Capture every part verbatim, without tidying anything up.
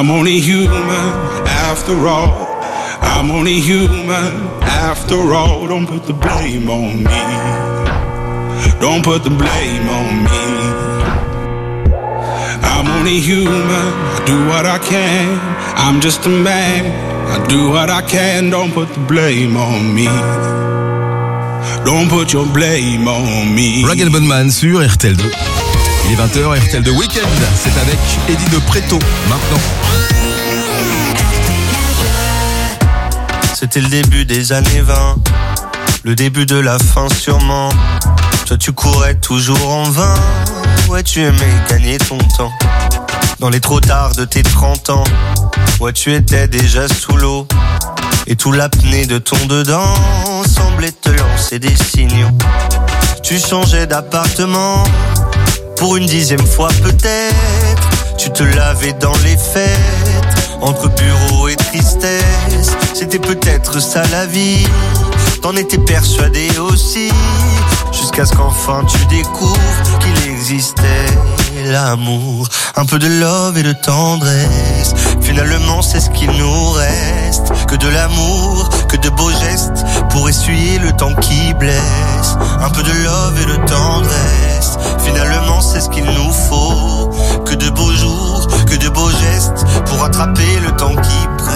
I'm only human after all. I'm only human after all. Don't put the blame on me. Don't put the blame on me. I'm only human, I do what I can. I'm just a man, I do what I can. Don't put the blame on me. Don't put your blame on me. Rag and Bone Man sur R T L deux. Il est vingt heures, R T L deux Weekend. C'est avec Eddie de Préto, maintenant. C'était le début des années vingt, le début de la fin sûrement. Toi tu courais toujours en vain, ouais tu aimais gagner ton temps. Dans les trop tard de tes trente ans, ouais tu étais déjà sous l'eau. Et tout l'apnée de ton dedans semblait te lancer des signaux. Tu changeais d'appartement, pour une dixième fois peut-être. Tu te lavais dans les fêtes, entre bureau et tristesse. C'était peut-être ça la vie, t'en étais persuadé aussi. Jusqu'à ce qu'enfin tu découvres qu'il existait l'amour. Un peu de love et de tendresse, finalement c'est ce qu'il nous reste. Que de l'amour, que de beaux gestes, pour essuyer le temps qui blesse. Un peu de love et de tendresse, finalement c'est ce qu'il nous faut. Que de beaux jours, que de beaux gestes, pour rattraper le temps qui presse.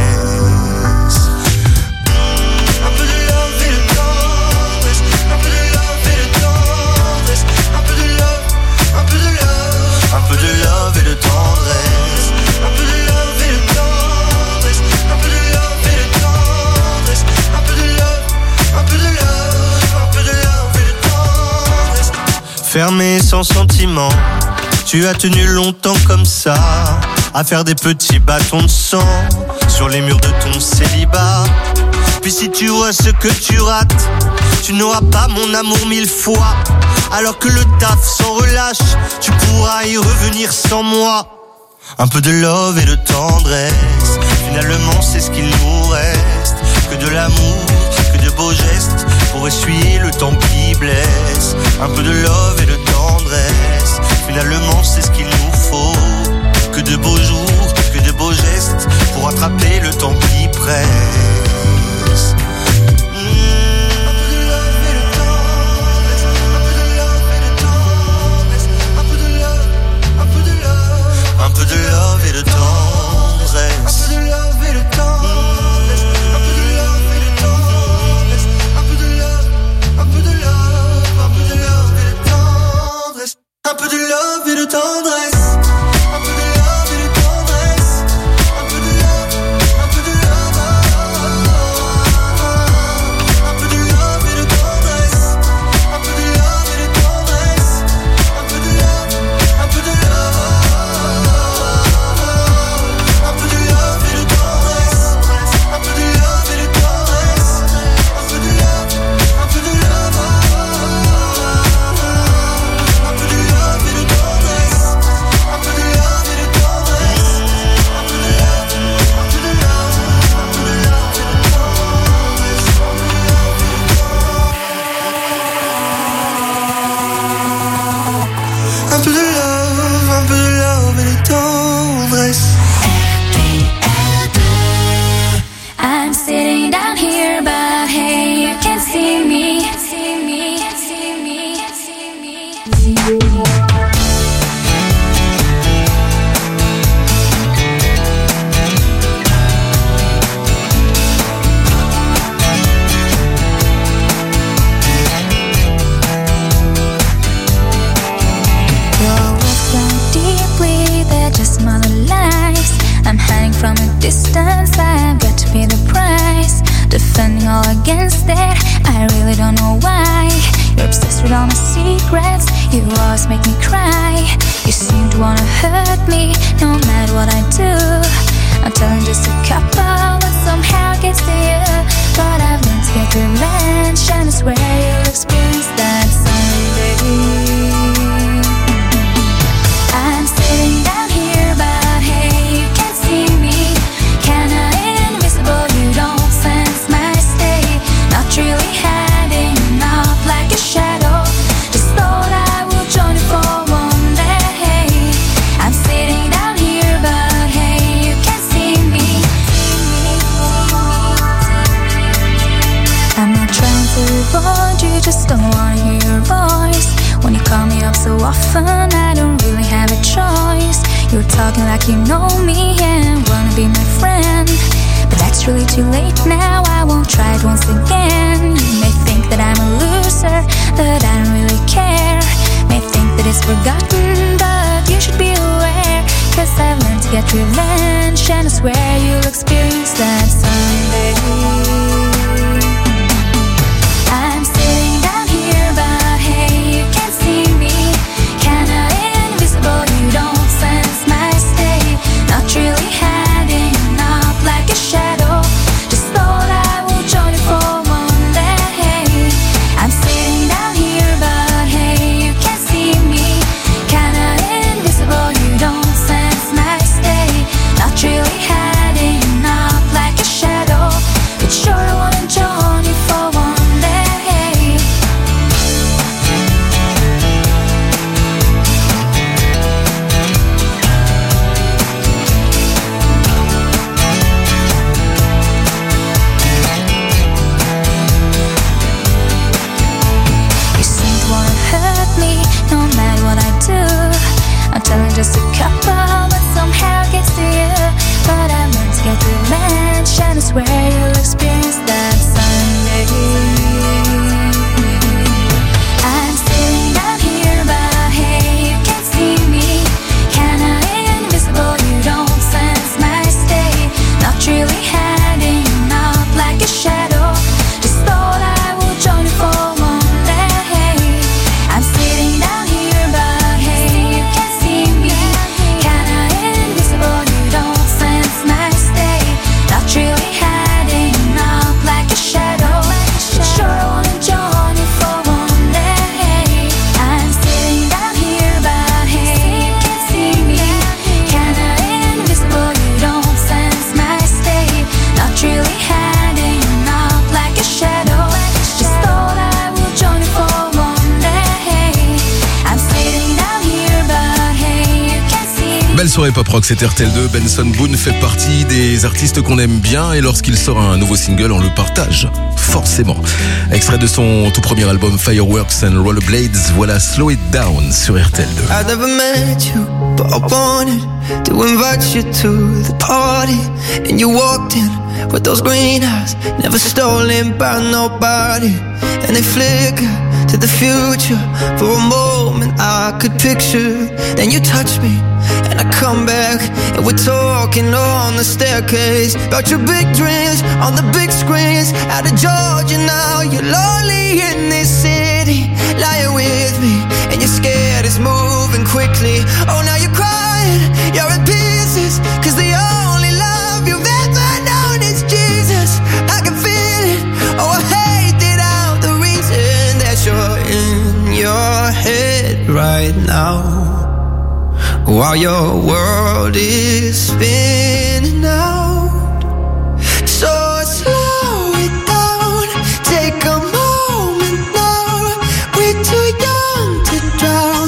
Un peu de love et de tendresse, un peu de love et de tendresse, un peu de love et de tendresse, un peu de love, un peu de love, un peu de love et de tendresse. Fermé sans sentiment, tu as tenu longtemps comme ça, à faire des petits bâtons de sang sur les murs de ton célibat. Puis si tu vois ce que tu rates, tu n'auras pas mon amour mille fois. Alors que le taf s'en relâche, tu pourras y revenir sans moi. Un peu de love et de tendresse, finalement c'est ce qu'il nous reste. Que de l'amour, que de beaux gestes, pour essuyer le temps qui blesse. Un peu de love et de tendresse, finalement c'est ce qu'il nous faut. Que de beaux jours, que de beaux gestes, pour attraper le temps qui presse. Un peu de love et de tendresse, un peu de love et de tendresse, un peu de love et de tendresse, un peu de love, un peu de love, un peu de love et de tendresse, un peu de love et de tendresse, un peu de love et de tendresse, un peu de love, un peu de love, un peu de love et de tendresse, un peu de love et de tendresse, un peu de love, un peu de love. Hey, I'm sitting down here, but hey, I'm not trying to avoid you, just don't wanna hear your voice. When you call me up so often, I don't really have a choice. You're talking like you know me and wanna be my friend, but that's really too late now, I won't try it once again. You may think that I'm a loser, that I don't really care. May think that it's forgotten, but you should be aware, 'cause I've learned to get revenge, and I swear you'll experience that someday. I'm sitting down here, but hey, you can't see me. Kinda invisible, you don't sense my state. Not really hiding up like a shadow, just thought I would join you for one day. I'm sitting down here, but hey, you can't see me. Kinda invisible, you don't sense my state. Not really hiding up like a shadow, but sure I wanna join you for one day. You seem to wanna hurt me, no matter what I do. I'm telling just a couple, but somehow it gets to you. But I learned to get revenge, and I swear you'll experience that someday. I'm sitting down here, but hey, you can't see me. Kinda invisible, you don't sense my state. Not really hiding up like a shadow, just thought I would join you for one day. I'm sitting down here, but hey, you can't see me. Kinda invisible, you don't sense my state. Not really hiding up like a shadow, sure I wanna join you for one day. I'm sitting down here, but hey, you can't see me. Kinda invisible, you don't sense my state. Not really hiding up like a shadow, just thought I would join you for one day. I'm sitting down here, but hey, you can't see me. Belle soirée pop rock, c'est R T L deux. Benson Boone fait partie des artistes qu'on aime bien et lorsqu'il sort un nouveau single, on le partage. Forcément. Extrait de son tout premier album Fireworks and Rollerblades, voilà Slow It Down sur R T L deux. I never met you, but I wanted to invite you to the party. And you walked in with those green eyes, never stolen by nobody. And they flicker to the future. For a moment I could picture. Then you touch me and I come back, and we're talking on the staircase about your big dreams on the big screens. Out of Georgia now, you're lonely in this city, lying with me, and you're scared it's moving quickly. Oh, now you're crying, you're in pieces, 'cause the only love you've ever known is Jesus. I can feel it, oh I hate it out, the reason that you're in your head right now, while your world is spinning out. So slow it down, take a moment now. We're too young to drown,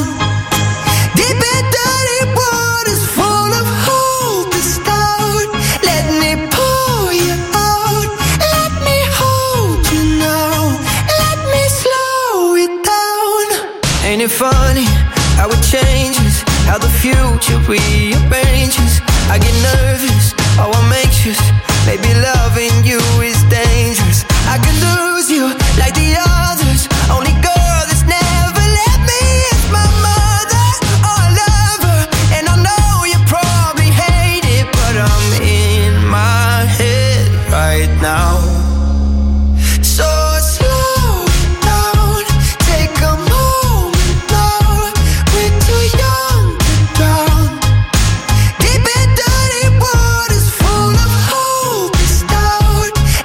deep in dirty waters full of hope is down. Let me pull you out, let me hold you now, let me slow it down. Ain't it funny how it changes, how the future rearranges? I get nervous, oh I'm anxious, maybe loving you is dangerous. I could lose you like the others, only girl that's never let me is my mother. Oh I love her, and I know you probably hate it, but I'm in my head right now. So slow it down, take a moment now. We're too young to drown, deep in dirty waters full of hope is down.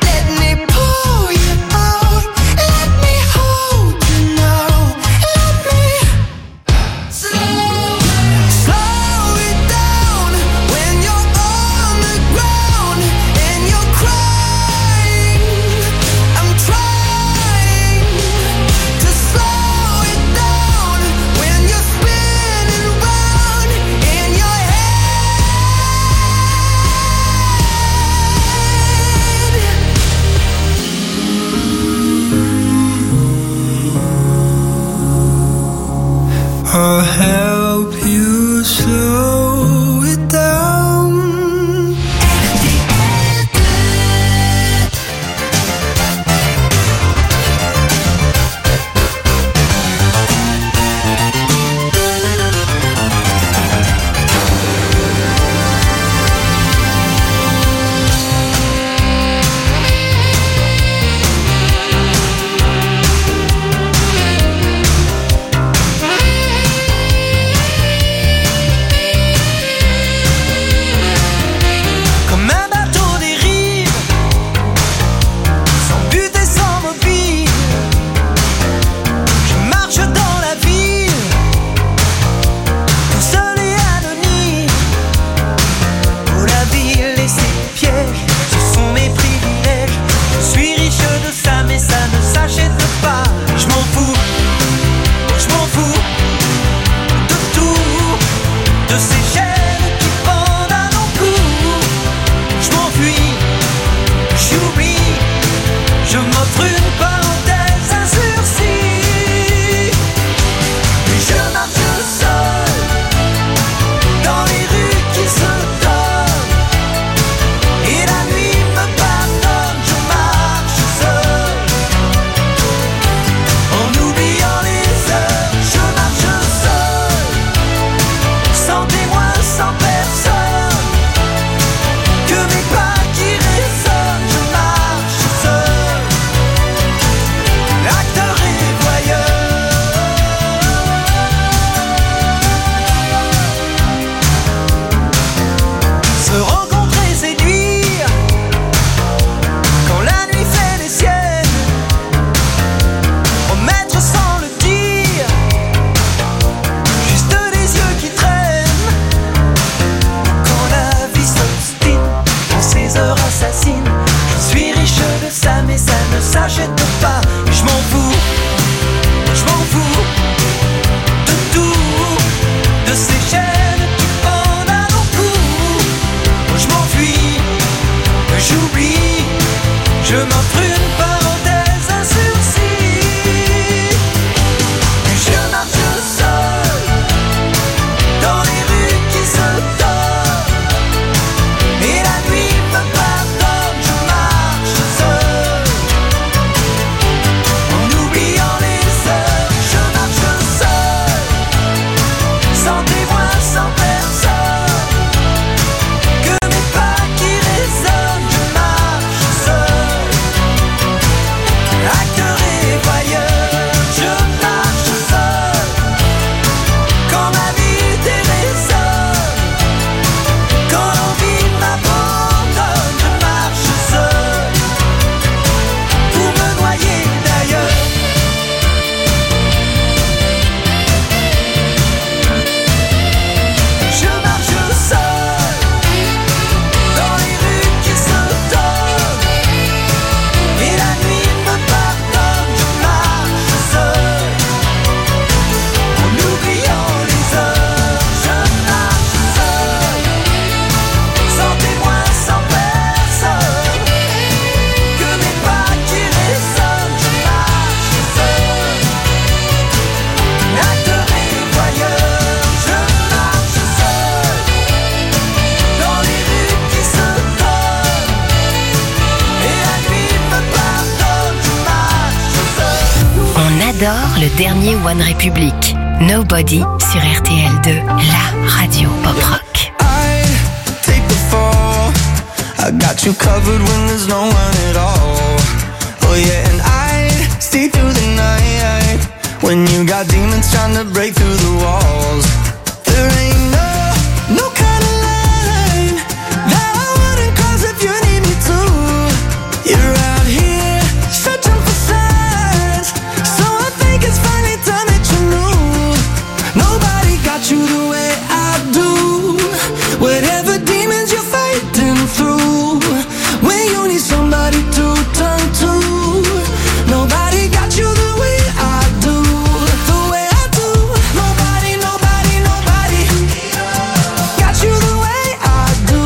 J'adore le dernier One Republic. Nobody sur R T L deux, la radio pop rock. I take the fall. I got you covered when there's no one at all. Oh yeah, and I stay through the night when you got demons trying to break through the walls. There ain't no, no kind of line that I wouldn't cross if you need me to. You're out here searching for signs, so I think it's finally time that you knew. Nobody got you the way I do. Whatever demons you're fighting through, when you need somebody to turn to, nobody got you the way I do. The way I do. Nobody, nobody, nobody got you the way I do.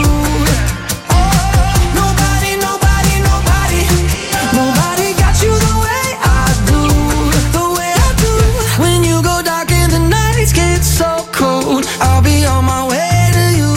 Nobody, nobody, nobody, nobody got you the way I do. The way I do. When you go dark and the nights get so cold, I'll be on my way to you.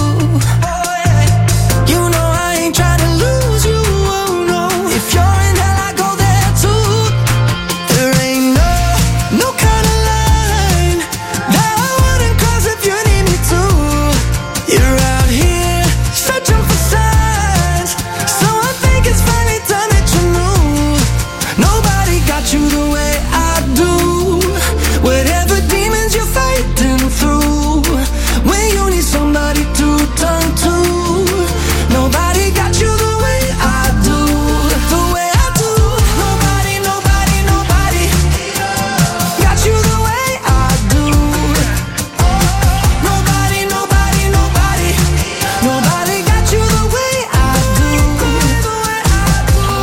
You know I ain't trying to lose you, oh no. If you're in hell, I go there too. There ain't no, no kind of line that I wouldn't cross if you need me to. You're out here searching for signs, so I think it's finally time that you knew. Nobody got you the way I do. Whatever demons you're fighting through, when you need somebody to turn to, nobody got you the way I do. The way I do. Nobody, nobody, nobody got you the way I do. Nobody, nobody, nobody, nobody got you the way I do. The way I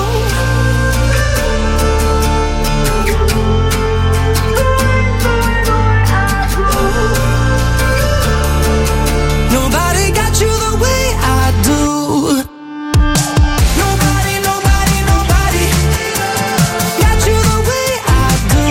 do. Nobody got you the way I do. Nobody, nobody, nobody got you the way I do.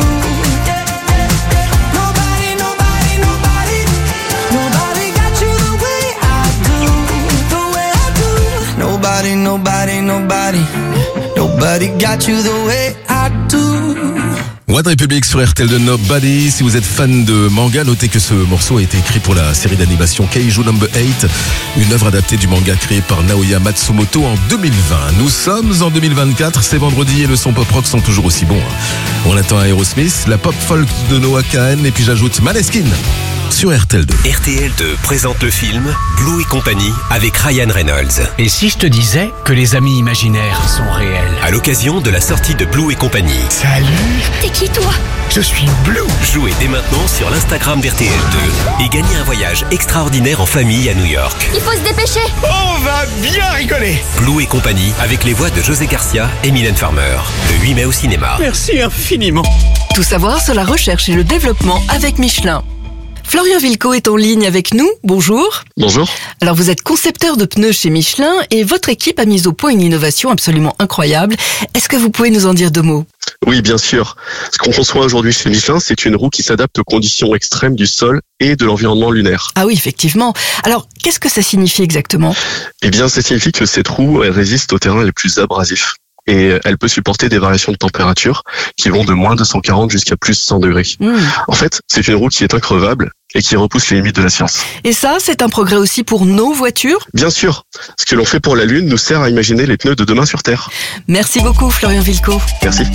Nobody, nobody, nobody, nobody got you the way I do. The way I do. Nobody, nobody, nobody, nobody got you the way I do. One Republic sur R T L de Nobody. Si vous êtes fan de manga, notez que ce morceau a été écrit pour la série d'animation Kaiju Number huit, une œuvre adaptée du manga créé par Naoya Matsumoto en deux mille vingt. Nous sommes en deux mille vingt-quatre, c'est vendredi et le son pop rock sont toujours aussi bons. On attend Aerosmith, la pop folk de Noah Kahan et puis j'ajoute Maneskin sur R T L deux. R T L deux présente le film Blue et compagnie avec Ryan Reynolds. Et si je te disais que les amis imaginaires sont réels? À l'occasion de la sortie de Blue et compagnie. Salut! T'es qui toi? Je suis Blue! Jouez dès maintenant sur l'Instagram d'R T L deux et gagnez un voyage extraordinaire en famille à New York. Il faut se dépêcher. On va bien rigoler! Blue et compagnie avec les voix de José Garcia et Mylène Farmer. Le huit mai au cinéma. Merci infiniment! Tout savoir sur la recherche et le développement avec Michelin. Florian Vilco est en ligne avec nous. Bonjour. Bonjour. Alors vous êtes concepteur de pneus chez Michelin et votre équipe a mis au point une innovation absolument incroyable. Est-ce que vous pouvez nous en dire deux mots? Oui, bien sûr. Ce qu'on conçoit aujourd'hui chez Michelin, c'est une roue qui s'adapte aux conditions extrêmes du sol et de l'environnement lunaire. Ah oui, effectivement. Alors, qu'est-ce que ça signifie exactement? Eh bien, ça signifie que cette roue, elle résiste aux terrains les plus abrasifs. Et elle peut supporter des variations de température qui vont de moins deux cent quarante jusqu'à plus cent degrés. Mmh. En fait, c'est une roue qui est increvable et qui repousse les limites de la science. Et ça, c'est un progrès aussi pour nos voitures? Bien sûr. Ce que l'on fait pour la Lune nous sert à imaginer les pneus de demain sur Terre. Merci beaucoup, Florian Vilco. Merci.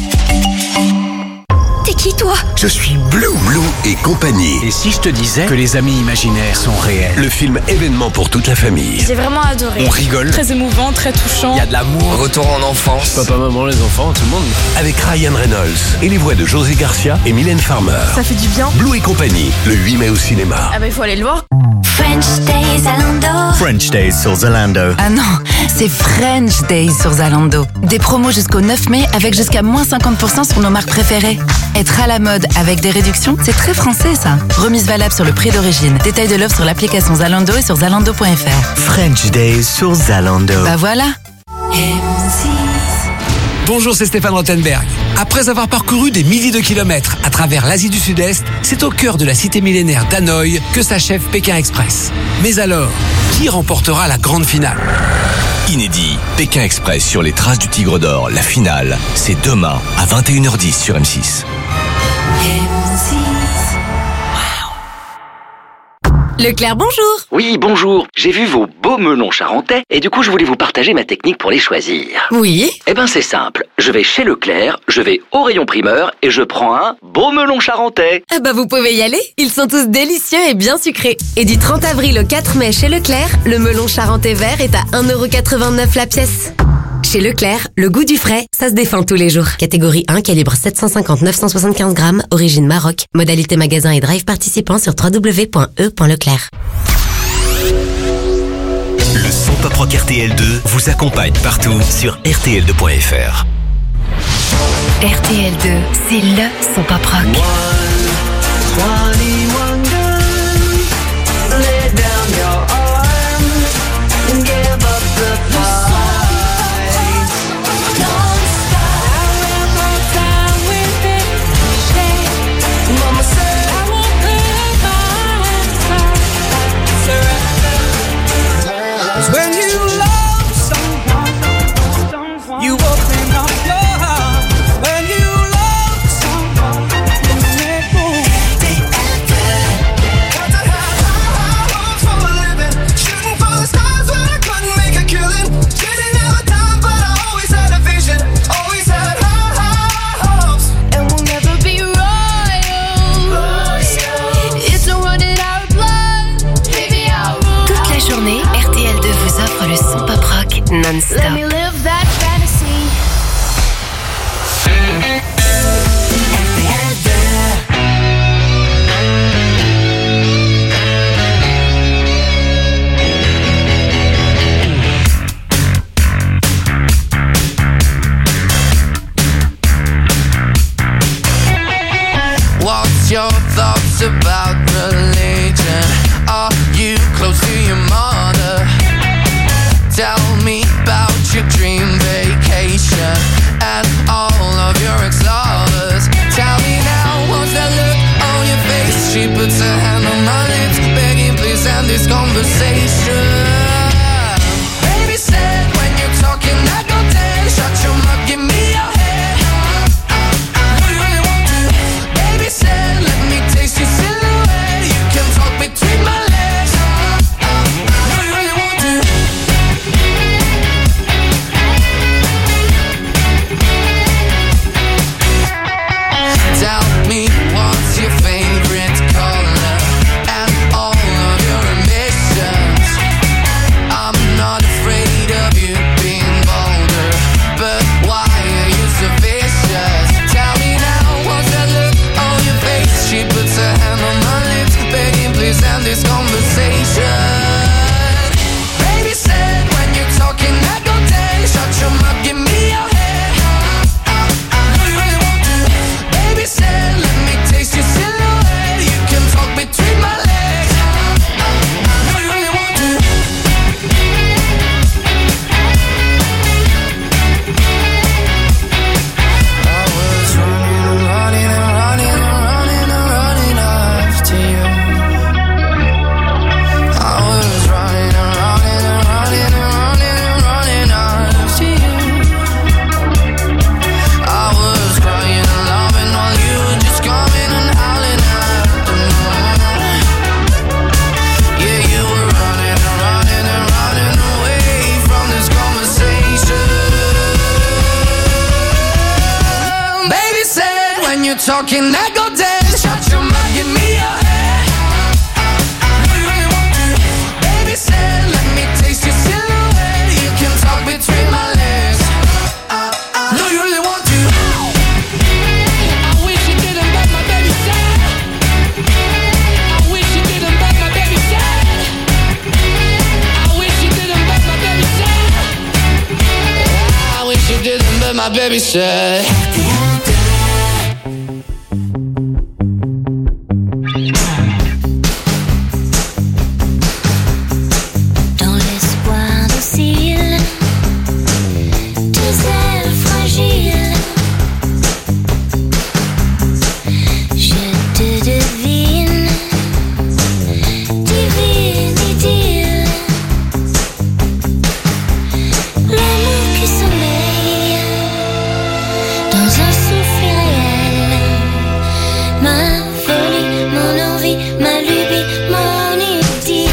T'es qui toi? Je suis Blue! Blue et compagnie. Et si je te disais que les amis imaginaires sont réels? Le film événement pour toute la famille. J'ai vraiment adoré. On rigole. Très émouvant, très touchant. Il y a de l'amour. Retour en enfance. Papa, maman, les enfants, tout le monde. Avec Ryan Reynolds et les voix de José Garcia et Mylène Farmer. Ça fait du bien. Blue et compagnie, le huit mai au cinéma. Ah bah il faut aller le voir. French Days Zalando. French Days sur Zalando. Ah non, c'est French Days sur Zalando. Des promos jusqu'au neuf mai avec jusqu'à moins cinquante pour cent sur nos marques préférées. Être à la mode avec des réductions, c'est très français ça. Remise valable sur le prix d'origine. Détail de l'offre sur l'application Zalando et sur zalando point f r. French Days sur Zalando. Bah voilà. Bonjour, c'est Stéphane Rothenberg. Après avoir parcouru des milliers de kilomètres à travers l'Asie du Sud-Est, c'est au cœur de la cité millénaire d'Hanoï que s'achève Pékin Express. Mais alors, qui remportera la grande finale? Inédit, Pékin Express sur les traces du Tigre d'Or, la finale, c'est demain à vingt et une heures dix sur M six. M six. Leclerc, bonjour. Oui, bonjour. J'ai vu vos beaux melons charentais et du coup, je voulais vous partager ma technique pour les choisir. Oui. Eh ben, c'est simple. Je vais chez Leclerc, je vais au rayon primeur et je prends un beau melon charentais. Ah bah vous pouvez y aller. Ils sont tous délicieux et bien sucrés. Et du trente avril au quatre mai chez Leclerc, le melon charentais vert est à un euro quatre-vingt-neuf la pièce. Chez Leclerc, le goût du frais, ça se défend tous les jours. Catégorie un, calibre sept cent cinquante à neuf cent soixante-quinze grammes, origine Maroc. Modalité magasin et drive participant sur w w w point e point leclerc. Le son pop rock R T L deux vous accompagne partout sur R T L deux point F R. R T L deux, c'est le son pop rock. When you love someone, you open up your heart. When you love someone, you make room. Got to have high hopes for a living. Shooting for the stars, but I couldn't make a killing. Didn't have a time, but I always had a vision. Always had high, high hopes. And we'll never be royals. It's a run in our blood. Baby, I'll rule. Toute la journée, R T L deux vous offre le son pop rock non-stop. Let me live that fantasy. What's your thoughts about religion? Are you close to your mother? Tell me about your dream vacation and all of your ex-lovers. Tell me now, what's that look on your face? She puts her hand on my lips, begging please end this conversation. Baby said when you're talking I go dead. Shut your mouth, give me your head. What do you really want to? Baby said let me taste your silhouette. You can talk between my legs. What do you really want to? Tell me what's your favorite color and all of your ambitions. I'm not afraid of you being bolder, but why are you so vicious? Tell me now, what's that look on your face? She puts her hand on my lips, begging please end this conversation. Baby said when you're talking I go dead. Shut your mouth, give me your head. What do you really want to? Baby said let me taste your silhouette. You can talk between my legs. What do you really want to? I was running and running and running and running and running after you. I was running and running and running and running and running after you. I was crying and loving while you were just coming and howling after me. Yeah, you were running and running and running away from this conversation. Baby said when you're talking I go dead. Shut your mouth, give me your head. What do you really want to? Baby said let me taste your silhouette. You can talk between my legs. Do you really want to? I wish you didn't, but my baby said. I wish you didn't, but my baby said. I wish you didn't, but my baby said. I wish you didn't, but my baby said. Dans l'espoir docile, tes ailes fragiles, je te devine, divine idylle. L'amour qui sommeille Ma folie, mon envie, ma lubie, mon idylle.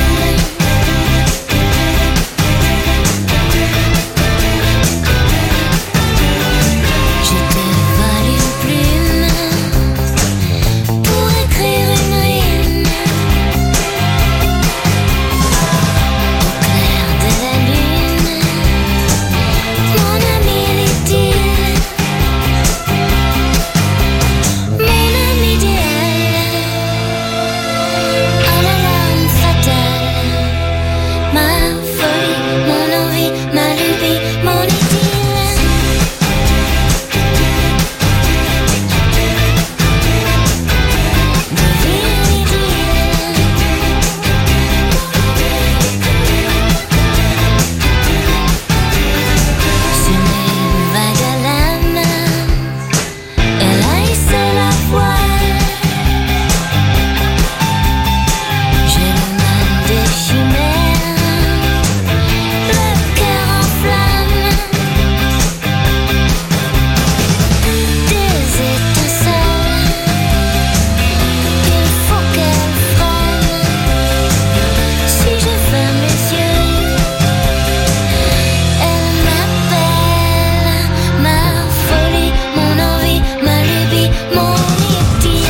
Je te vole une plume pour écrire une rime. Au clair de la lune, mon ami l'idylle. Mon ami idéal, à la lame fatale. Ma folie, mon envie, ma lubie, mon idylle. Ce n'est une vague à la main, elle a hissé la voile. J'ai le mal des chimères, le cœur en flamme. Des étincelles, il faut qu'elles frôlent. Si je ferme les yeux, elle m'appelle. Ma folie, mon envie, ma lubie, mon idylle.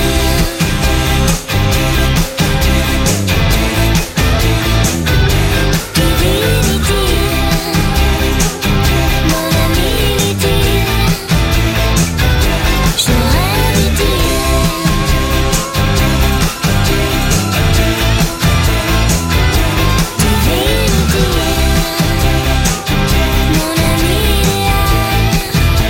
Divine idylle, mon ami l'idylle. Je rêve idylle. Divine idylle, mon ami idéal.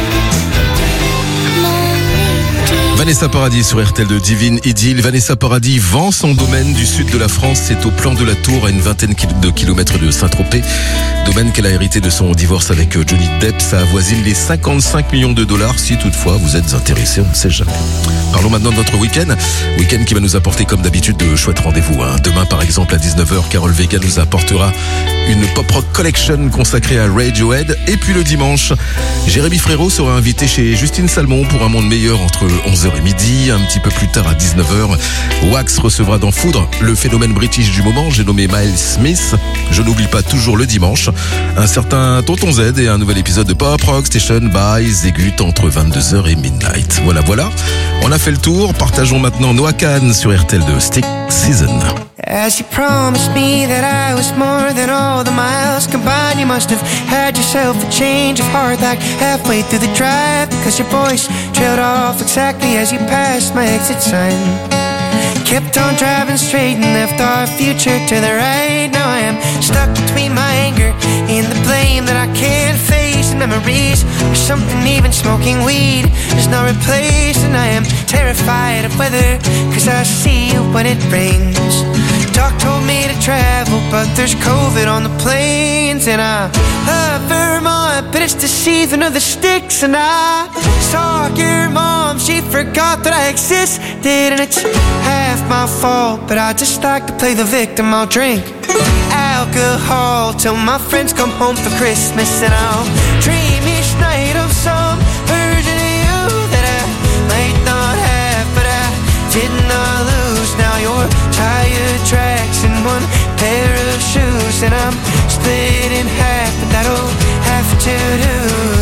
Mon idylle. Vanessa Paradis sur R T L de Divine Idylle. Vanessa Paradis vend son domaine du sud de la France. C'est au plan de la Tour, à une vingtaine de kilomètres de Saint-Tropez. Domaine qu'elle a hérité de son divorce avec Johnny Depp. Ça avoisine les cinquante-cinq millions de dollars. Si toutefois vous êtes intéressé, on ne sait jamais. Parlons maintenant de notre week-end. Week-end qui va nous apporter comme d'habitude de chouettes rendez-vous. hein. Demain par exemple à dix-neuf heures, Carole Vega nous apportera une pop rock collection consacrée à Radiohead. Et puis le dimanche, Jérémy Frérot sera invité chez Justine Salmon pour un monde meilleur entre onze heures et midi. Un petit peu plus tard à dix-neuf heures, Wax recevra dans Foudre le phénomène british du moment, j'ai nommé Miles Smith. Je n'oublie pas toujours le dimanche un certain Tonton Z et un nouvel épisode de Pop Rock Station by Zégut entre vingt-deux heures et midnight. Voilà, voilà. On a fait le tour. Partageons maintenant Noah Kahn sur R T L de Stick Season. As you promised me that I was more than all the miles combined, you must have had yourself a change of heart like halfway through the drive, because your voice trailed off exactly as you passed my exit sign. Kept on driving straight and left our future to the right. Now I am stuck between my anger and the blame that I can't face, and memories of something even smoking weed is not replaced. And I am terrified of weather, cause I see you when it rains. Doc told me to travel, but there's COVID on the planes. And I love Vermont, but it's the season of the sticks. And I saw your mom, she forgot that I existed. And it's half my fault, but I just like to play the victim. I'll drink alcohol till my friends come home for Christmas. And I'll dream each night of some version of you that I might not have, but I did not lose. Now you're tire tracks and one pair of shoes, and I'm split in half, but that'll have to do.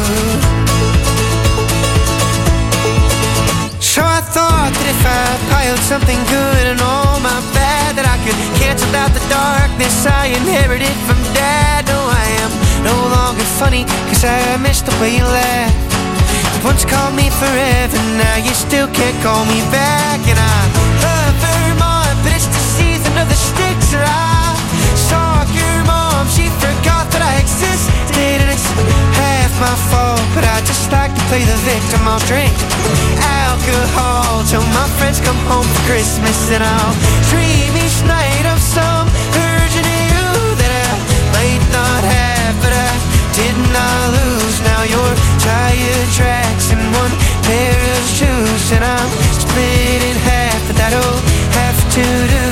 So I thought that if I piled something good and all my bad, that I could cancel out the darkness I inherited from Dad. No, I am no longer funny, cause I missed the way you laughed. You once called me forever, now you still can't call me back. And I love Vermont, but it's the season of the sticks. And I saw your mom, she forgot that I existed. And it's half my fault, but I just like to play the victim. I'll drink alcohol till my friends come home for Christmas. And I'll dream each night of some version of you that I might not have, but I did not lose. Now you're tire tracks and one pair of shoes, and I'm split in half, but that'll have to do.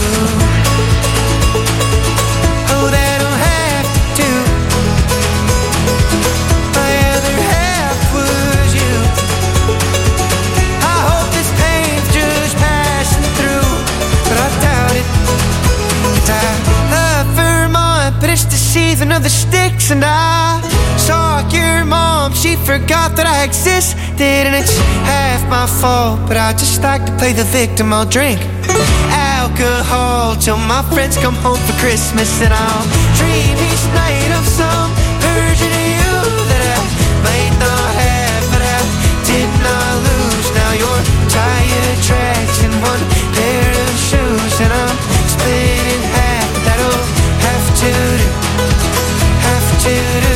Oh, that'll have to do. My other half was you. I hope this pain's just nothing of the sticks. And I saw your mom, she forgot that I existed. And it's half my fault, but I just like to play the victim. I'll drink alcohol till my friends come home for Christmas. And I'll dream each night of some version of you that I might not have, but I did not lose. Now you're tire tracks and one pair of shoes, and I'm split in half, but that'll have to do, have to do.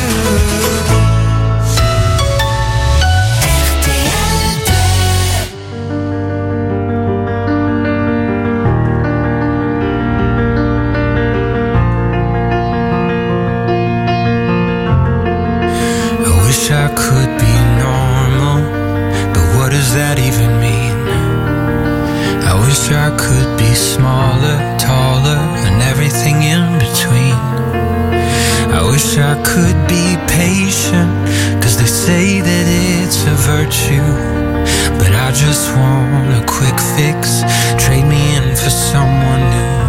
I could be normal, but what does that even mean? I wish I could be smaller, taller, and everything in between. I wish I could be patient, cause they say that it's a virtue. But I just want a quick fix, trade me in for someone new.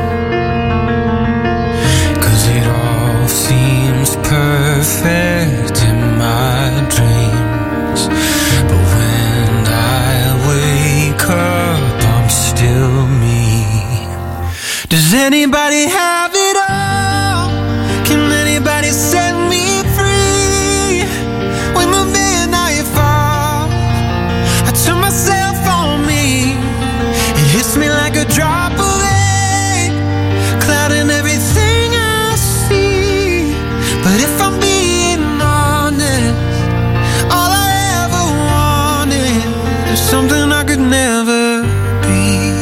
Cause it all seems perfect in my dreams, but when I wake up, I'm still me. Does anybody have it all? Can anybody set me free? When the midnight falls, I turn myself on me. It hits me like a drop of rain, clouding everything I see. But if I'm being honest, all I ever wanted is something I could never be.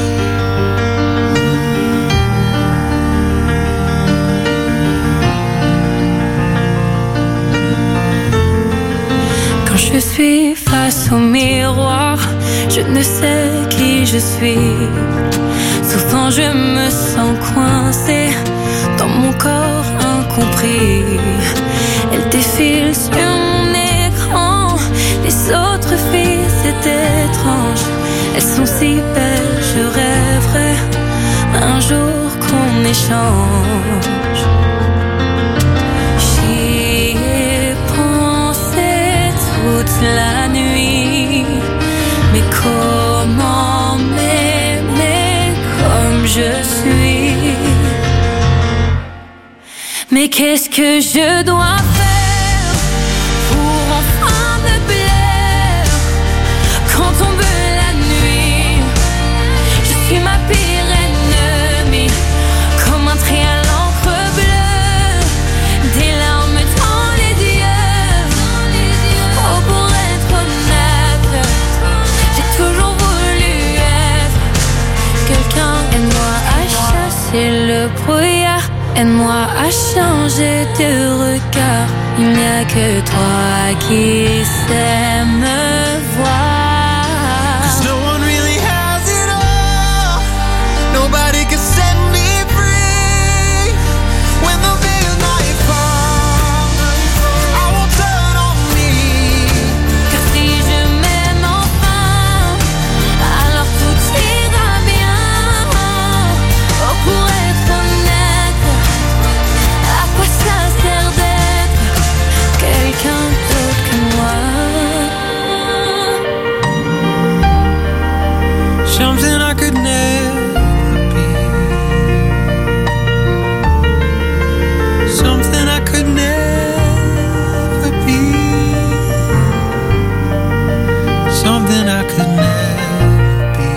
Quand je suis face au miroir, je ne sais qui je suis. Souvent je me sens coincée dans mon corps incompris. Elle défile sur mon écran, les autres filles c'est étrange. Elles sont si belles, je rêverais un jour qu'on échange. J'y ai pensé toute la nuit, mais comment m'aimer comme je suis? Mais qu'est-ce que je dois faire pour enfin me plaire? Quand tombe la nuit, je suis ma pire ennemie, comme un trait à l'encre bleue, des larmes dans les yeux. Oh, pour être honnête, j'ai toujours voulu être quelqu'un. Aide-moi à chasser le brouillard, aide-moi à changer de regard. Il n'y a que toi qui sais me voir. 'Cause no one really has it all. Nobody can set me free. When the midnight falls, I won't turn on me. Car si je m'aime enfin, alors tout ira bien. Oh, pour être honnête, à quoi ça sert d'être quelqu'un d'autre que moi? Something I could never be, something I could never be, something I could never be.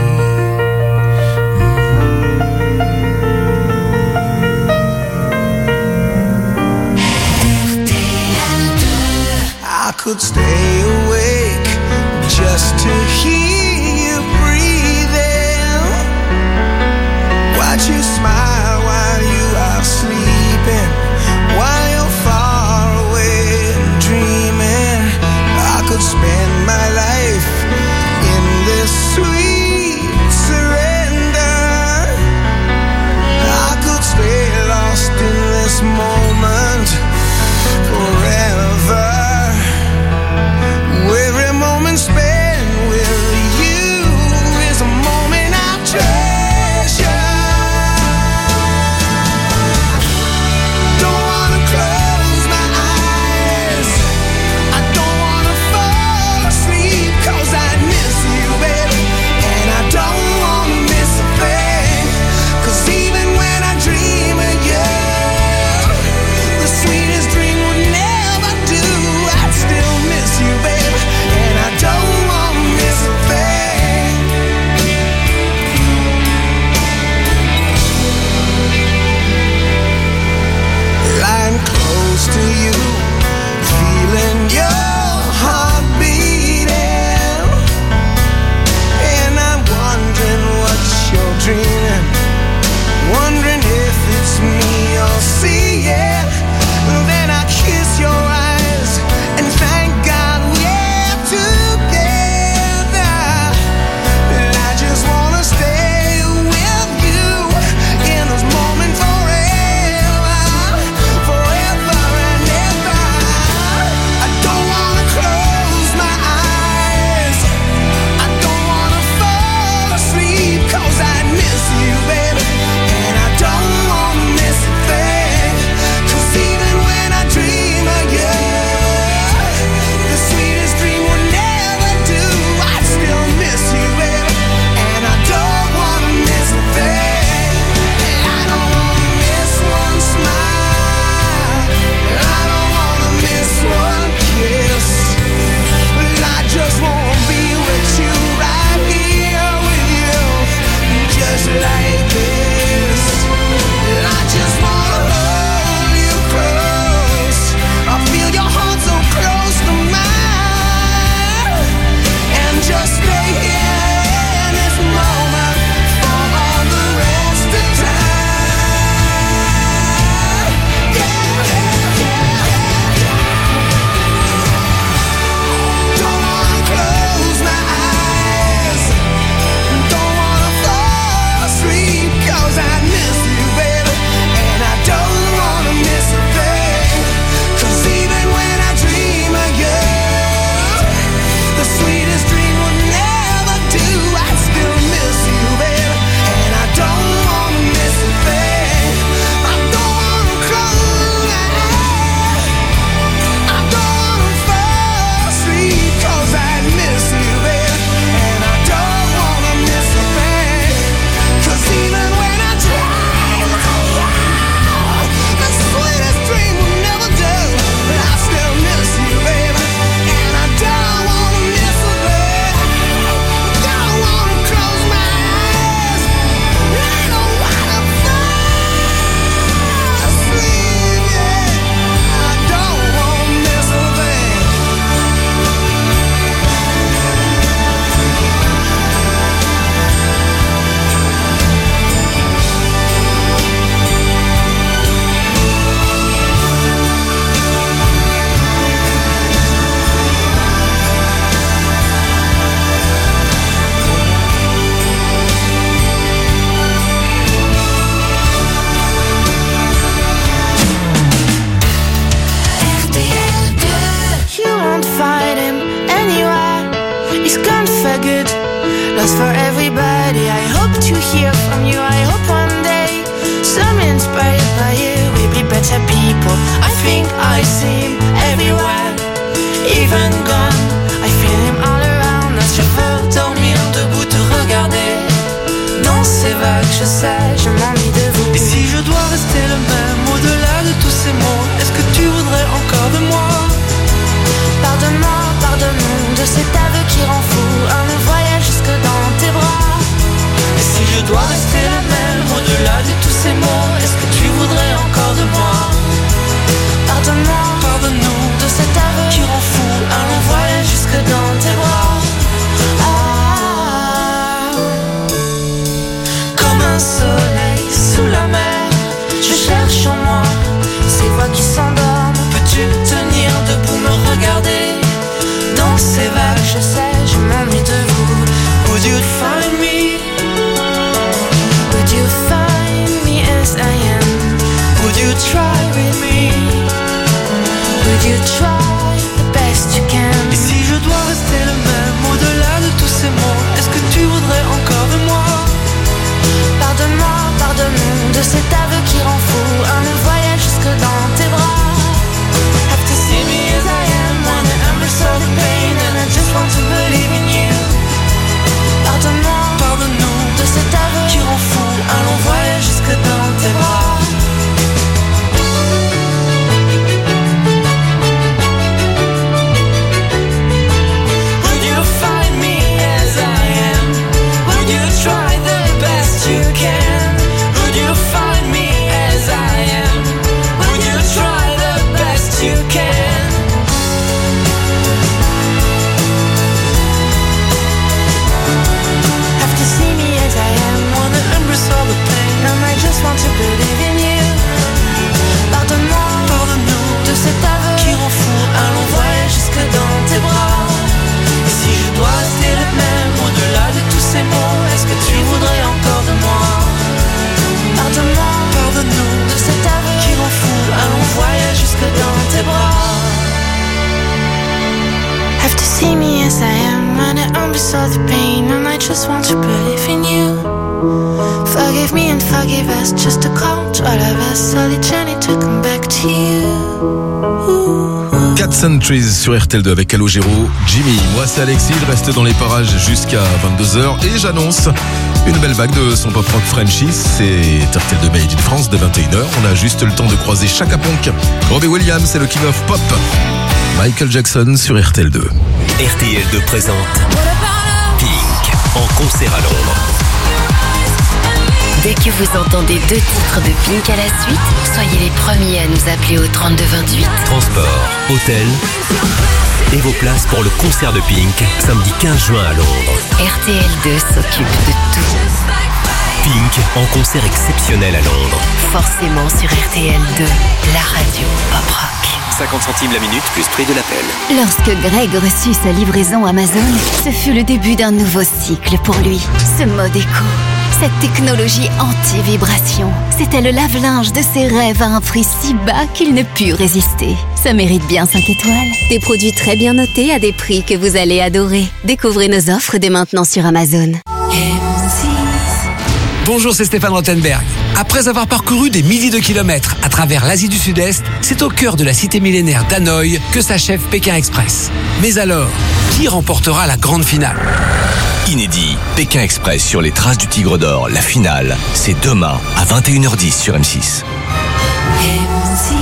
I could stay awake just to hear you breathing, watch you smile while you are sleeping, while you're far away and dreaming. I could spend my life in lost for everybody. I hope to hear from you. I hope one day, some inspired by you, we'll be better people. I think I see him everywhere, even gone. I feel him all around. Notre chauffeur dormir debout te regarder. Dans ces vagues, je sais, je m'ennuie de vous. Et si je dois rester le même au-delà de tous ces mots, est-ce que tu voudrais encore de moi? Pardonne-moi, pardonne-nous de cet aveu qui rend fou. Un voyage jusque dans tes bras. Et si je dois rester la même au-delà de tous ces mots, est-ce que tu voudrais encore de moi? Pardonne-moi, pardonne-nous de cet aveu qui rend fou. Un long voyage jusque dans tes bras. Ah, comme un soleil sous la mer, je cherche en moi ces voix qui s'endorment. Peux-tu tenir debout, me regarder? Dans ces vagues, je sais, je m'ennuie de vous. Would you find me? Would you find me as I am? Would you try with me? Would you try the best you can? Et si je dois rester le même au-delà de tous ces mots, est-ce que tu voudrais encore de moi? Pardonne-moi, pardonne-nous de cet aveu qui rend fou. Un voyage jusque dans tes bras. Have to see me as I am, when the embers of the pain, and I just want to believe in you. Pardonne-moi, pardonne-nous de cet aveu qui rend fou. Un long voyage jusque dans tes bras. Would you find me as I am? Would you try the best you can? Would you find me as I am? Would you try the best you can? Have to see me as I am, when the embers of the pain, and I just want to believe in you. Pardonne-moi, pardonne-nous de cet aveu qui rend fou. un long voyage jusque dans tes bras. Et si je dois rester le même au-delà de tous ces mots, est-ce que tu voudrais encore de moi? Pardonne-moi, pardonne-nous de cet aveu qui rend fou. un long voyage jusque dans tes bras. Have to see me as I am, when I understand the pain, and I just want to believe in you. Forgive me and forgive us, just a count, all of us, solid journey to come back to you. Cat Centuries sur R T L deux avec Calogero, Jimmy. Moi c'est Alexis, il reste dans les parages jusqu'à vingt-deux heures et j'annonce une belle vague de son pop rock Frenchies. C'est R T L deux Made in France de vingt et une heures. On a juste le temps de croiser Chaka Ponk. Robbie Williams, c'est le King of Pop. Michael Jackson sur R T L deux. R T L deux présente Pink en concert à Londres. Dès que vous entendez deux titres de Pink à la suite, soyez les premiers à nous appeler au trente-deux vingt-huit. Transport, hôtel et vos places pour le concert de Pink samedi quinze juin à Londres. R T L deux s'occupe de tout. Pink en concert exceptionnel à Londres. Forcément sur R T L deux, la radio pop rock. cinquante centimes la minute plus prix de l'appel. Lorsque Greg reçut sa livraison Amazon, ce fut le début d'un nouveau cycle pour lui. Ce mode éco, cette technologie anti-vibration, c'était le lave-linge de ses rêves à un prix si bas qu'il ne put résister. Ça mérite bien cinq étoiles. Des produits très bien notés à des prix que vous allez adorer. Découvrez nos offres dès maintenant sur Amazon. Bonjour, c'est Stéphane Rothenberg. Après avoir parcouru des milliers de kilomètres à travers l'Asie du Sud-Est, c'est au cœur de la cité millénaire d'Hanoï que s'achève Pékin Express. Mais alors, qui remportera la grande finale? Inédit, Pékin Express sur les traces du Tigre d'Or, la finale, c'est demain à vingt et une heures dix sur M six. M six.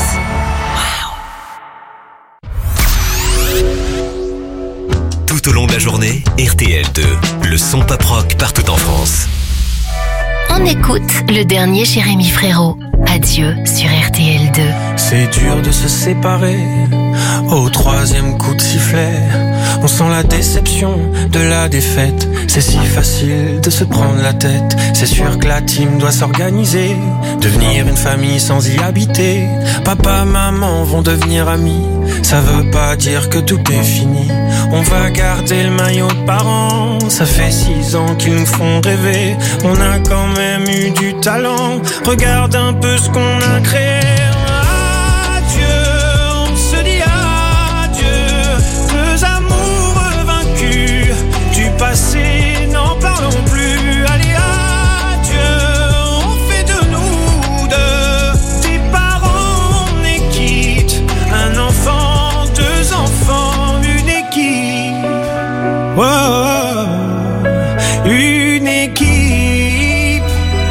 Tout au long de la journée, R T L deux, le son pop rock partout en France. On écoute le dernier Jérémy Frérot. Adieu sur R T L deux. C'est dur de se séparer. Au troisième coup de sifflet, on sent la déception de la défaite. C'est si facile de se prendre la tête. C'est sûr que la team doit s'organiser, devenir une famille sans y habiter. Papa, maman vont devenir amis. Ça veut pas dire que tout est fini. On va garder le maillot de parents. Ça fait six ans qu'ils nous font rêver. On a quand même eu du talent. Regarde un peu ce qu'on a créé. Adieu, on se dit adieu. Deux amours vaincus du passé, non. une équipe.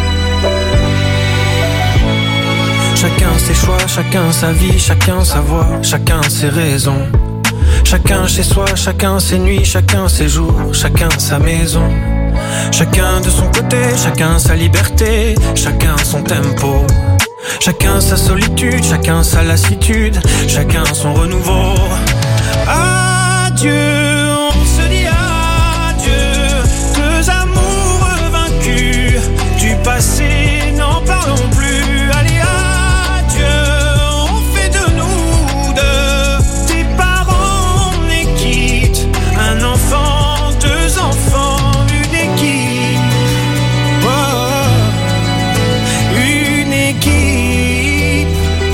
Chacun ses choix, chacun sa vie, chacun sa voix, chacun ses raisons. Chacun chez soi, chacun ses nuits, chacun ses jours, chacun sa maison. Chacun de son côté, chacun sa liberté, chacun son tempo. Chacun sa solitude, chacun sa lassitude, chacun son renouveau. Adieu, on se dit adieu, deux amours vaincus, du passé n'en parlons plus. Allez, adieu, on fait de nous deux des parents, on est quitte, un enfant, deux enfants, une équipe. Oh, une équipe.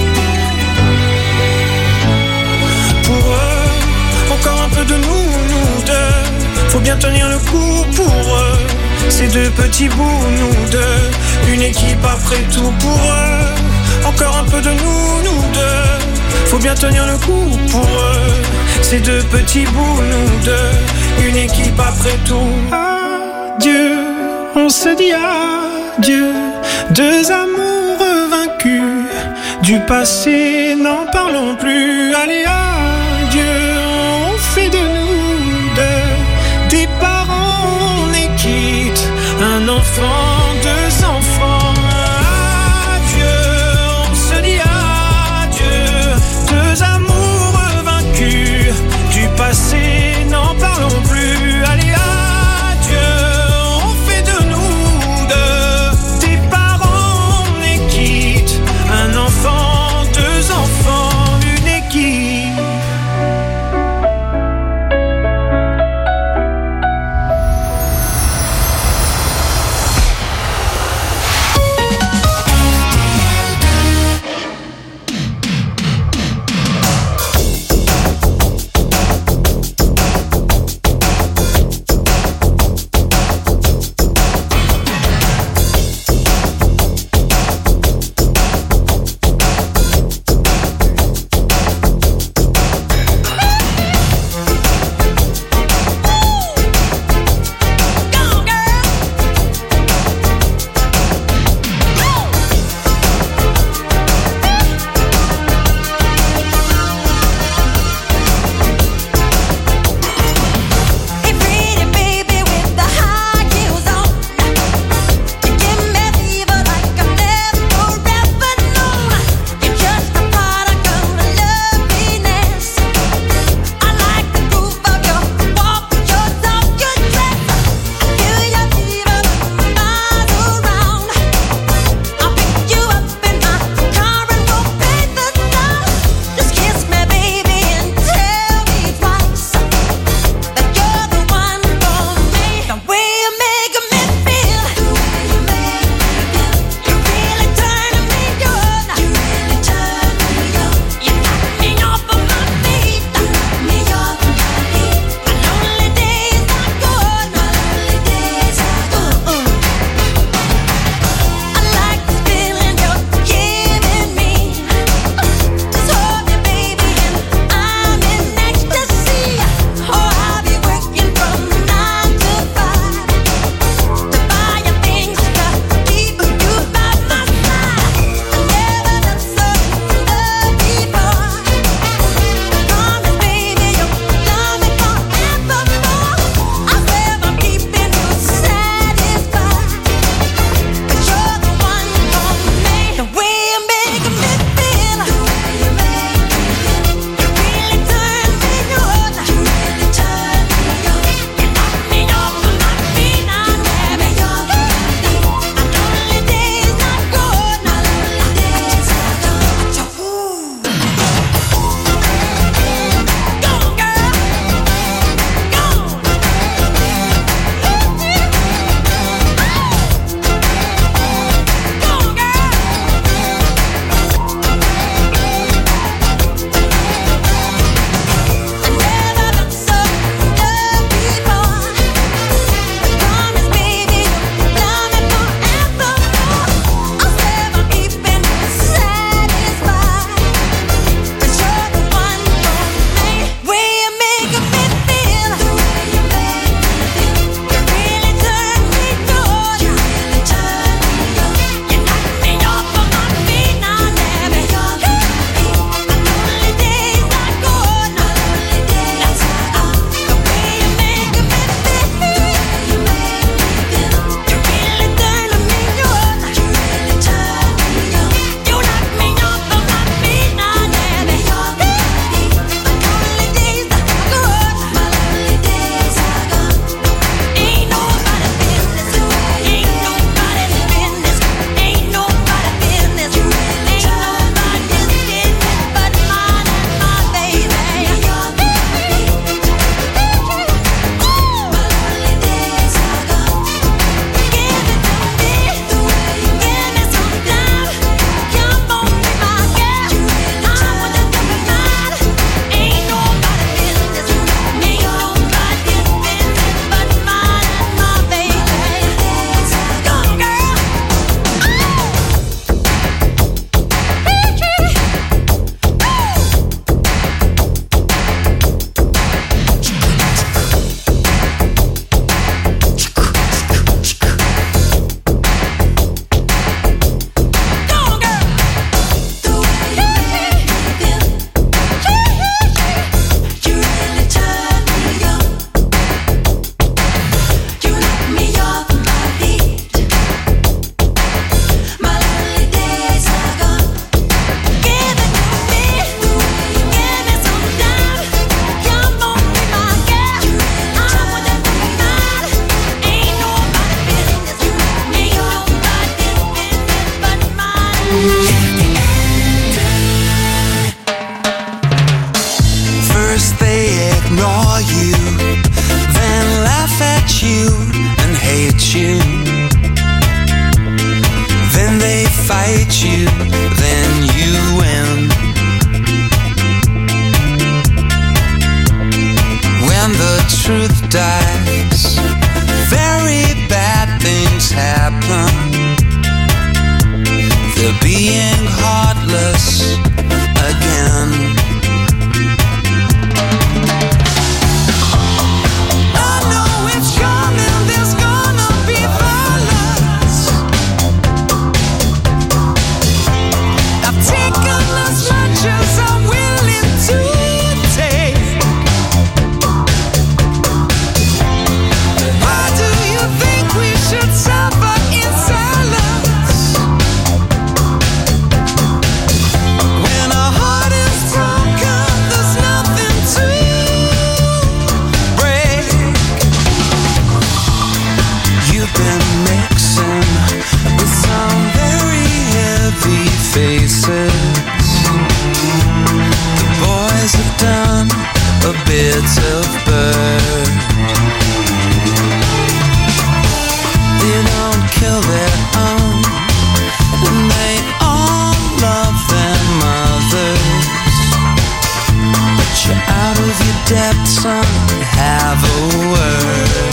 Pour eux, encore un peu de nous, nous deux. Faut bien tenir le coup pour eux. Ces deux petits bouts, nous deux. Une équipe après tout pour eux. Encore un peu de nous, nous deux. Faut bien tenir le coup pour eux. Ces deux petits bouts, nous deux. Une équipe après tout. Adieu, on se dit adieu. Deux amours vaincus. Du passé, n'en parlons plus. Allez, adieu, on fait de nous deux des parents, on est quitte, un enfant, deux enfants. Adieu, on se dit adieu, deux amours vaincus. Du passé, n'en parlons plus. Allez, adieu, on fait de nous deux des parents, on est quitte, un enfant, deux enfants, une équipe. you. Then they fight you, then you win. When the truth dies, very bad things happen. They're being heartless again. Bits of bird. They don't kill their own, and they all love their mothers. But you're out of your depth, son, have a word.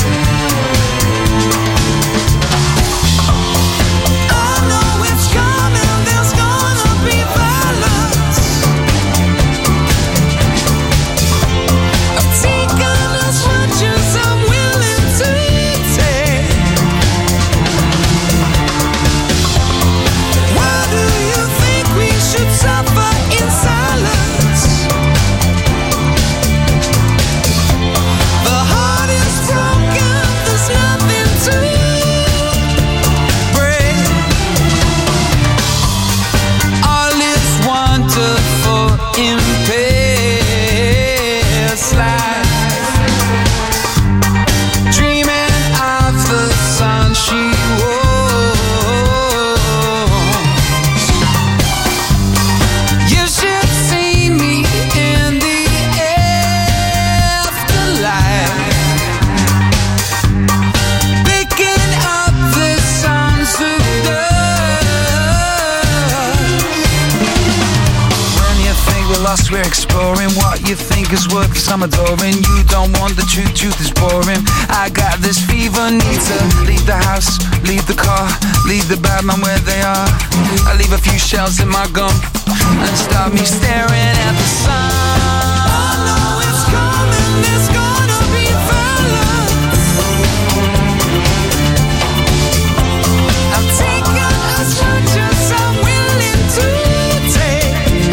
We're exploring what you think is worth some adoring. You don't want the truth, truth is boring. I got this fever, need to leave the house, leave the car, leave the bad man where they are. I leave a few shells in my gum and start me staring at the sun. I know it's coming, it's gonna be violence. I've taken as much as I'm willing to take.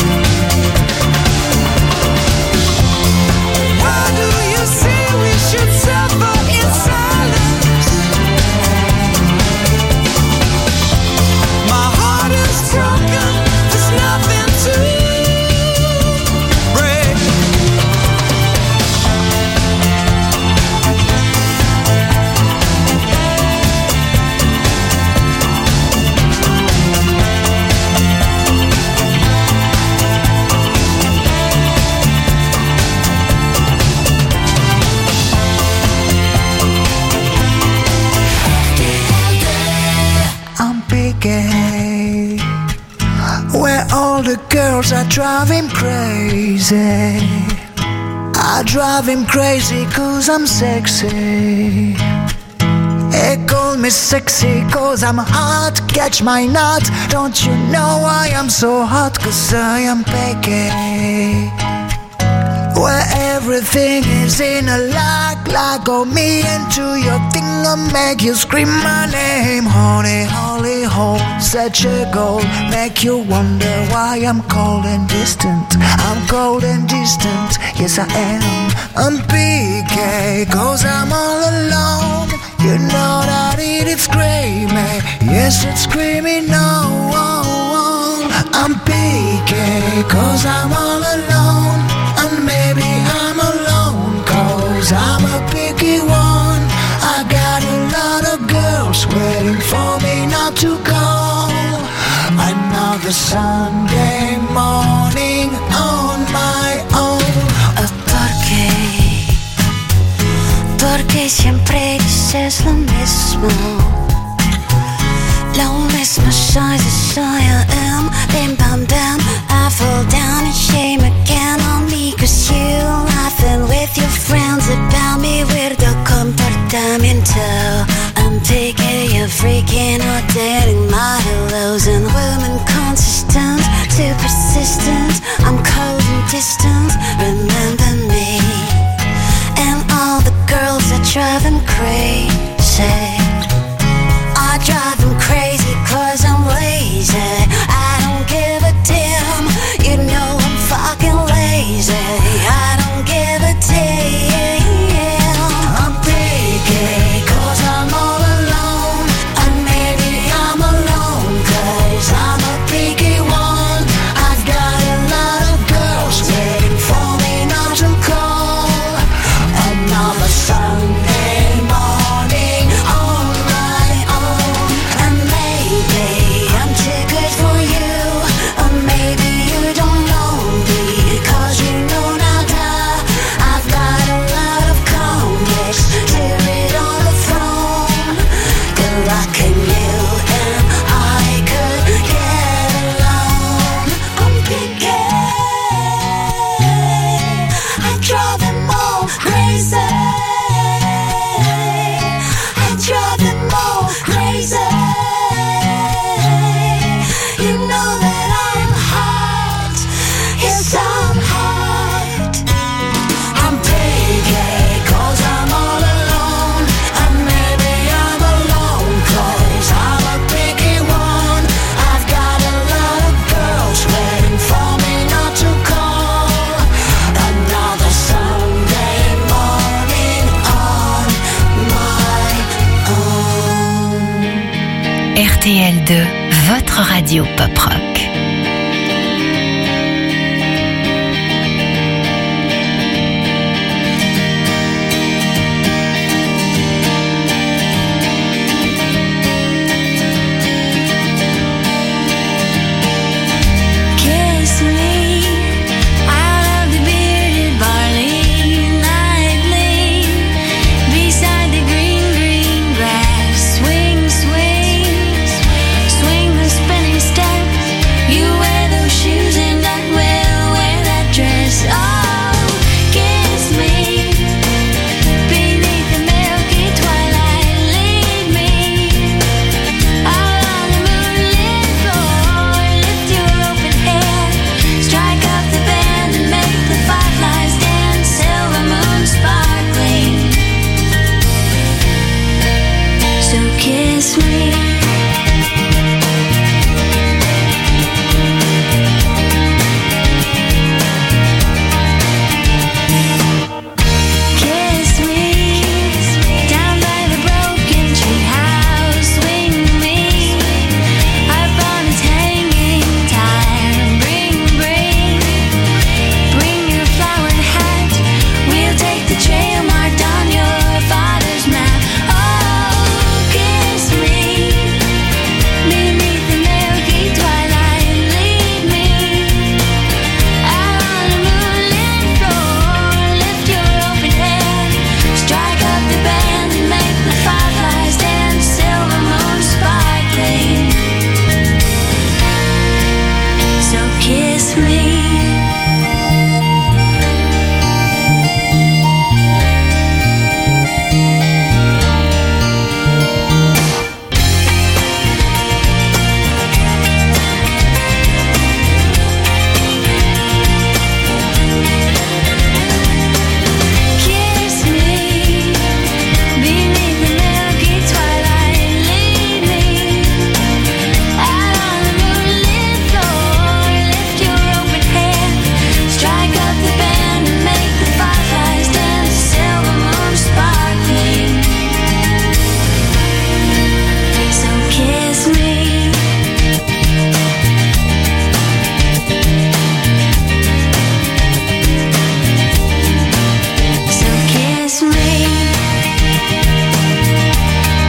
Should suffer in silence. My heart is broken, there's nothing to break. Where all the girls are driving crazy. I drive him crazy cause I'm sexy. They call me sexy cause I'm hot. Catch my nut. Don't you know I am so hot cause I am picky. Where everything is in a lock, lock on me into your thing and make you scream my name. Honey, holy hole, such a goal, make you wonder why I'm cold and distant. I'm cold and distant, yes I am. I'm P K, cause I'm all alone. You know that it is screaming, yes it's screaming no. I'm P K, cause I'm all alone. And maybe I'm alone, cause I'm a picky one. I got a lot of girls waiting for me not to go. Another Sunday morning on my own. ¿Por qué? Porque siempre dices lo mismo. Loneliness, my size is I am. Bim bam bam, I fall down in shame again on me. Cause you laughing with your friends about me. Weirdo comportamiento. I'm taking you freaking or dating my hellos. And women consistent, too persistent. I'm cold and distant, remember me. And all the girls that drive him crazy. I drive him crazy cause I'm lazy. I don't give a damn, you know I'm fucking lazy. I don't give a damn. I'm picky cause I'm all alone. And maybe I'm alone cause I'm a picky one. I've got a lot of girls waiting for me not to call. Another Sunday morning on my own. And maybe I'm too good for you, or maybe you don't know me, cause you know nada. I've got a lot of comics to read on the phone. Good luck in you and I could get along. I'm picky, I drive them all crazy. I drive them all crazy. You know that I'm hot. Yes, I'm hot. I'm picky cause I'm all alone. And maybe I'm alone cause I'm a picky one. I've got a lot of girls waiting for me not to call. Another Sunday morning on my own. R T L deux, votre radio pop rock.